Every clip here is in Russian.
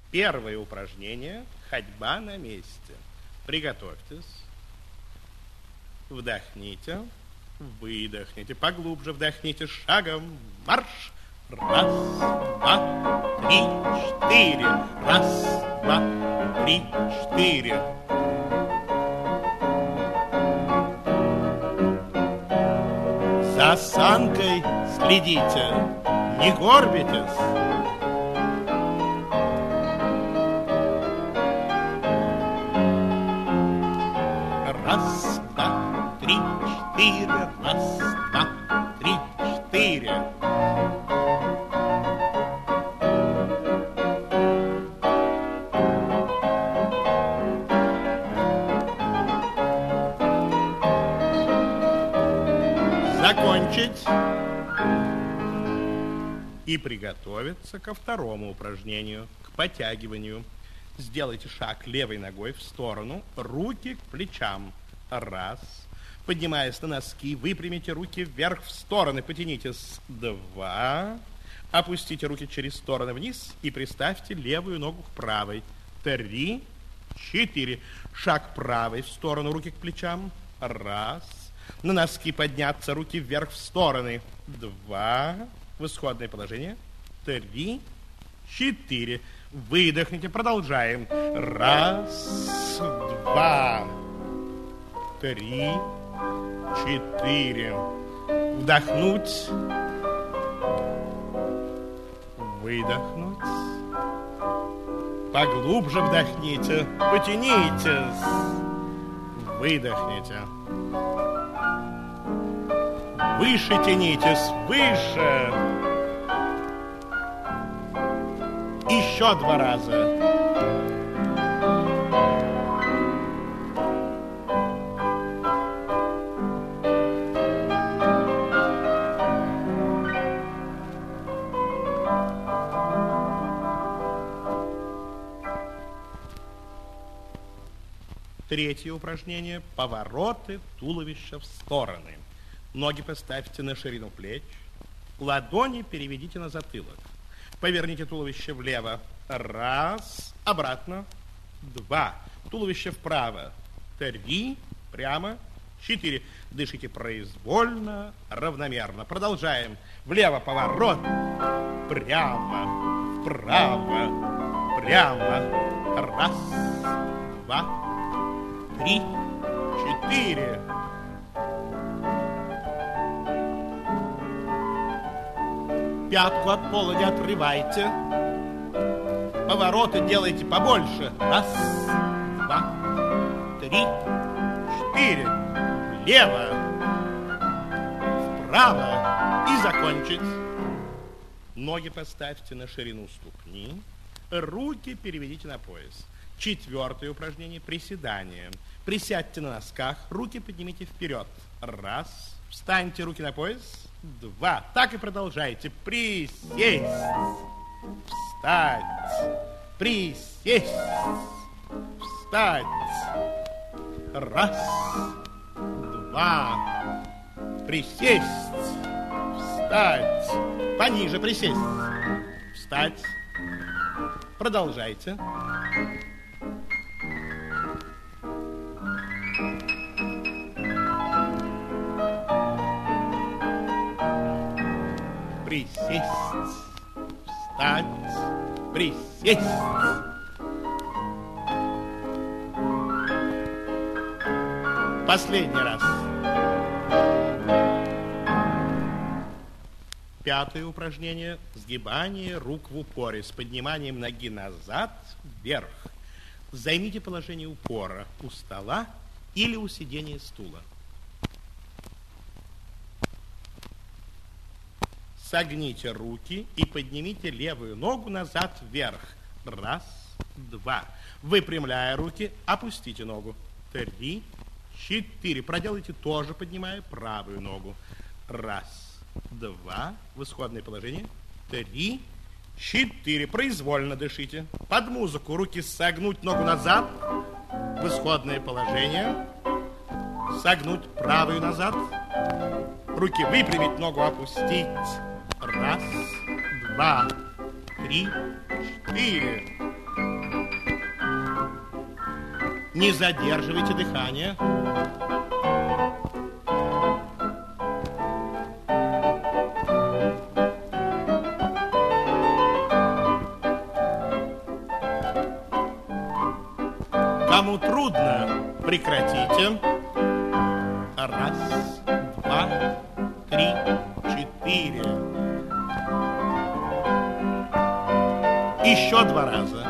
Первое упражнение – ходьба на месте. Приготовьтесь. Вдохните, выдохните. Поглубже вдохните. Шагом марш. Раз, два, три, четыре. Раз, два, три, четыре. За осанкой следите, не горбитесь. Раз, два, три, четыре. Раз, два, три, четыре. Закончить и приготовиться ко второму упражнению, к подтягиванию. Сделайте шаг левой ногой в сторону, руки к плечам. Раз. Поднимаясь на носки, выпрямите руки вверх в стороны, потянитесь. Два. Опустите руки через стороны вниз и приставьте левую ногу к правой. Три. Четыре. Шаг правой в сторону, руки к плечам. Раз. На носки подняться, руки вверх в стороны. Два. В исходное положение. Три. Четыре. Выдохните, продолжаем. Раз, два, три, четыре. Вдохнуть. Выдохнуть. Поглубже вдохните. Потянитесь. Выдохните. Выше тянитесь. Выше. Еще два раза. Третье упражнение – повороты туловища в стороны. Ноги поставьте на ширину плеч, ладони переведите на затылок. Поверните туловище влево. Раз. Обратно. Два. Туловище вправо. Три. Прямо. Четыре. Дышите произвольно, равномерно. Продолжаем. Влево поворот. Прямо. Вправо. Прямо. Раз. Два. Три. Четыре. Пятку от пола не отрывайте. Повороты делайте побольше. Раз, два, три, четыре. Влево, вправо и закончить. Ноги поставьте на ширину ступни. Руки переведите на пояс. Четвертое упражнение – приседание. Присядьте на носках, руки поднимите вперед. Раз. Встаньте, руки на пояс. Два. Так и продолжайте. Присесть. Встать. Присесть. Встать. Раз. Два. Присесть. Встать. Пониже присесть. Встать. Продолжайте. Присесть, встать, присесть. Последний раз. Пятое упражнение – сгибание рук в упоре с подниманием ноги назад, вверх. Займите положение упора у стола или у сидения стула. Согните руки и поднимите левую ногу назад вверх. Раз, два. Выпрямляя руки, опустите ногу. Три, четыре. Проделайте тоже, поднимая правую ногу. Раз, два. В исходное положение. Три, четыре. Произвольно дышите. Под музыку руки согнуть ногу назад. В исходное положение. Согнуть правую назад. Руки выпрямить, ногу опустить. Раз, два, три, четыре. Не задерживайте дыхание. Кому трудно, прекратите. Раз, два, три, четыре. Еще два раза.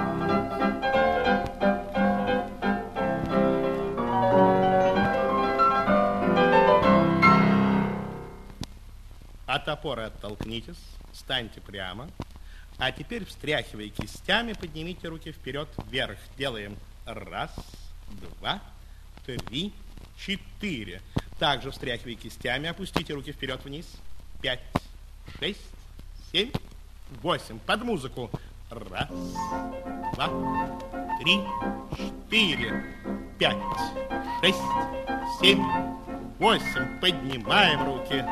От опоры оттолкнитесь, встаньте прямо. А теперь, встряхивая кистями, поднимите руки вперед, вверх. Делаем раз, два, три, четыре. Также, встряхивая кистями, опустите руки вперед, вниз. 5, 6, 7, 8. Под музыку. Раз, два, три, 4, 5, 6, 7, 8. Поднимаем руки.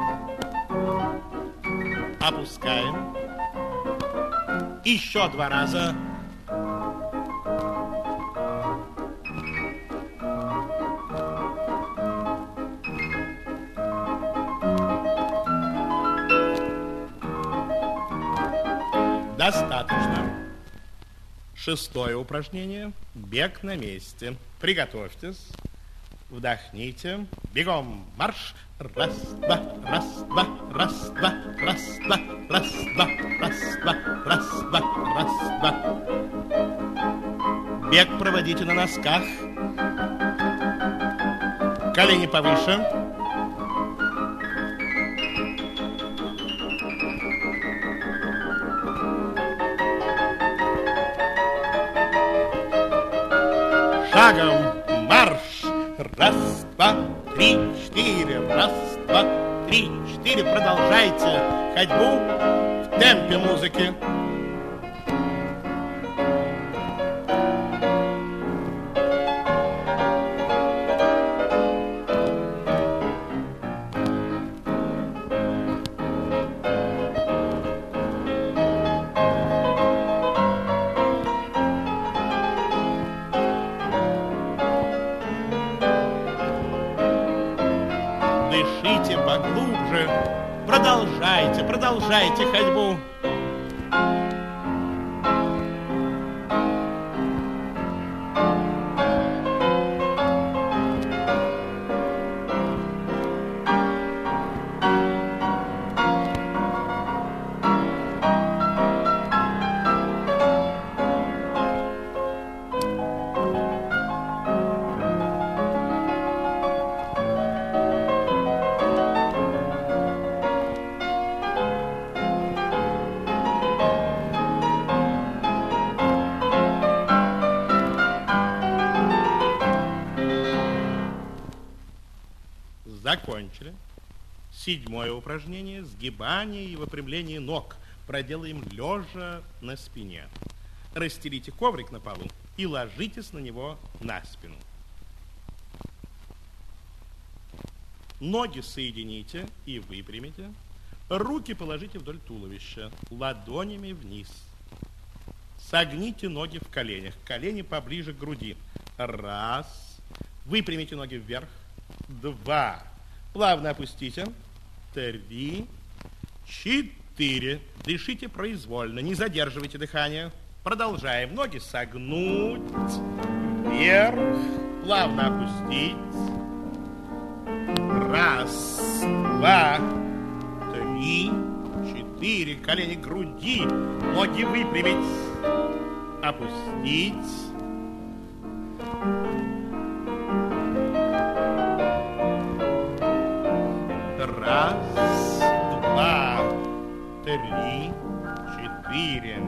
Опускаем. Еще два раза. Достаточно. Шестое упражнение. Бег на месте. Приготовьтесь. Вдохните. Бегом. Марш. Раз, два, раз, два, раз, два, раз, два, раз, два, раз, два, раз, два, раз, два. Бег проводите на носках. Колени повыше. Шагом марш! Раз, два, три, четыре. Раз, два, три, четыре. Продолжайте ходьбу в темпе музыки. Дышите поглубже. Продолжайте ходьбу. Закончили. Седьмое упражнение. Сгибание и выпрямление ног. Проделаем лежа на спине. Расстелите коврик на полу и ложитесь на него на спину. Ноги соедините и выпрямите. Руки положите вдоль туловища, ладонями вниз. Согните ноги в коленях. Колени поближе к груди. Раз. Выпрямите ноги вверх. Два. Плавно опустите. 3, 4. Дышите произвольно, не задерживайте дыхание. Продолжаем. Ноги согнуть. Вверх. Плавно опустить. 1, 2, 3, 4. Колени к груди. Ноги выпрямить. Опустить. 2, 3, 4.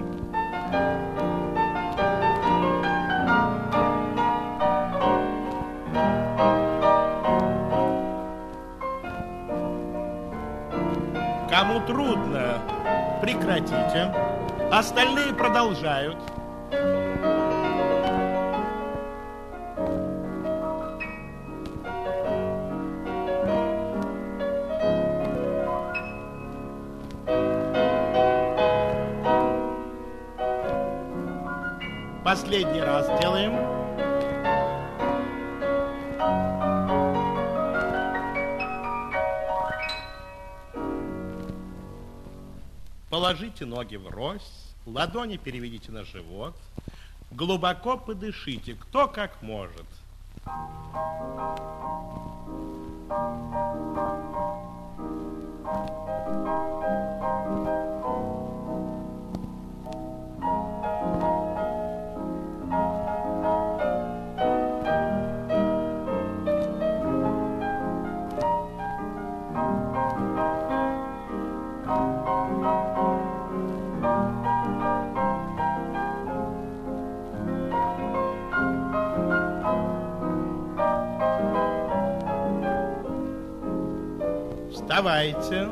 Кому трудно, прекратите. Остальные продолжают. Последний раз делаем. Положите ноги врозь, ладони переведите на живот. Глубоко подышите, кто как может. Вставайте.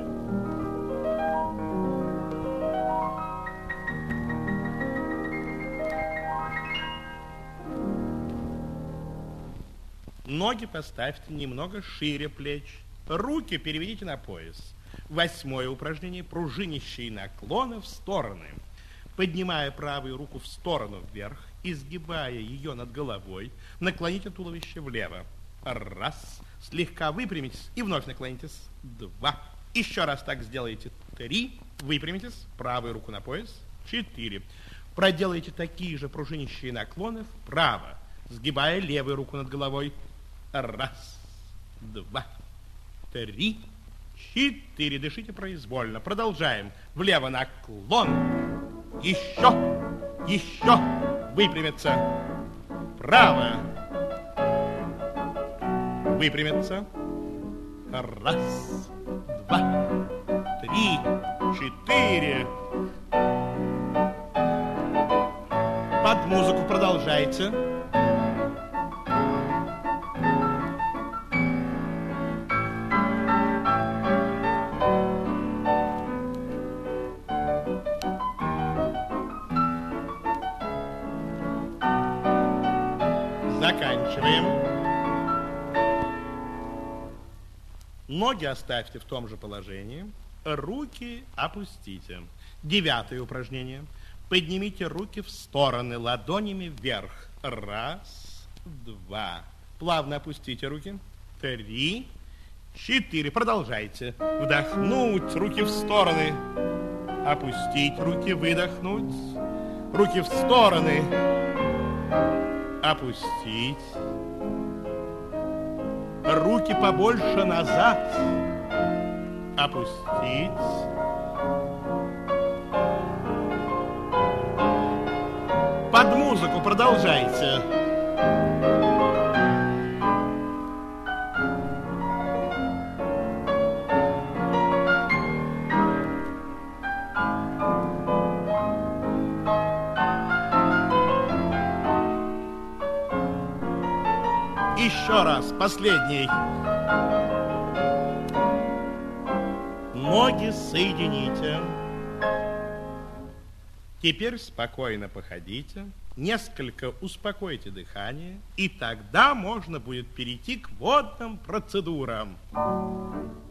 Ноги поставьте немного шире плеч. Руки переведите на пояс. 8-е упражнение. Пружинищие наклоны в стороны. Поднимая правую руку в сторону вверх, изгибая ее над головой, наклоните туловище влево. Раз. Слегка выпрямитесь и вновь наклонитесь. 2. Еще раз так сделайте. 3. Выпрямитесь. Правую руку на пояс. 4. Проделайте такие же пружинищие наклоны вправо, сгибая левую руку над головой. 1, 2, 3, 4. Дышите произвольно. Продолжаем. Влево наклон. Еще. Выпрямиться. Право. Выпрямиться. 1, 2, 3, 4. Под музыку продолжайте. Заканчиваем. Ноги оставьте в том же положении. Руки опустите. 9-е упражнение. Поднимите руки в стороны, ладонями вверх. 1, 2. Плавно опустите руки. 3, 4. Продолжайте. Вдохнуть, руки в стороны. Опустить руки, выдохнуть. Руки в стороны. Опустить. Руки побольше назад. Опустить. Под музыку продолжайте. Еще раз, последний. Ноги соедините. Теперь спокойно походите, несколько успокойте дыхание, и тогда можно будет перейти к водным процедурам.